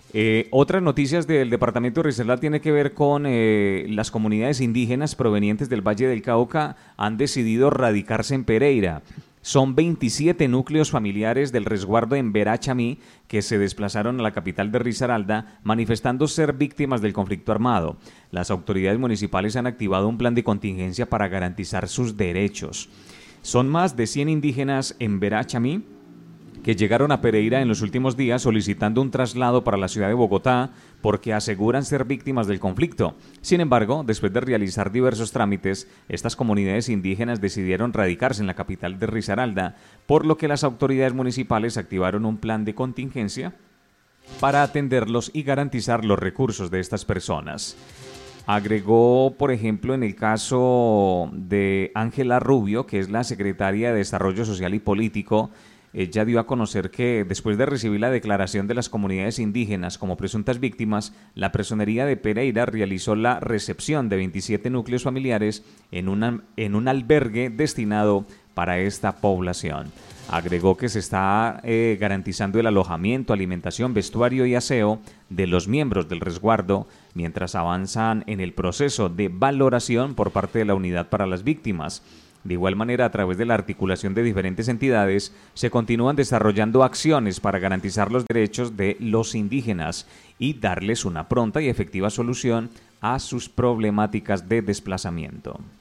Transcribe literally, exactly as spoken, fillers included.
Eh, otras noticias del departamento de Risaralda tiene que ver con eh, las comunidades indígenas provenientes del Valle del Cauca han decidido radicarse en Pereira. Son veintisiete núcleos familiares del resguardo en Verachamí que se desplazaron a la capital de Risaralda manifestando ser víctimas del conflicto armado. Las autoridades municipales han activado un plan de contingencia para garantizar sus derechos. Son más de cien indígenas en Verachamí que llegaron a Pereira en los últimos días solicitando un traslado para la ciudad de Bogotá porque aseguran ser víctimas del conflicto. Sin embargo, después de realizar diversos trámites, estas comunidades indígenas decidieron radicarse en la capital de Risaralda, por lo que las autoridades municipales activaron un plan de contingencia para atenderlos y garantizar los recursos de estas personas. Agregó, por ejemplo, en el caso de Ángela Rubio, que es la secretaria de Desarrollo Social y Político, ella dio a conocer que después de recibir la declaración de las comunidades indígenas como presuntas víctimas, la Personería de Pereira realizó la recepción de veintisiete núcleos familiares en, una, en un albergue destinado para esta población. Agregó que se está eh, garantizando el alojamiento, alimentación, vestuario y aseo de los miembros del resguardo mientras avanzan en el proceso de valoración por parte de la Unidad para las Víctimas. De igual manera, a través de la articulación de diferentes entidades, se continúan desarrollando acciones para garantizar los derechos de los indígenas y darles una pronta y efectiva solución a sus problemáticas de desplazamiento.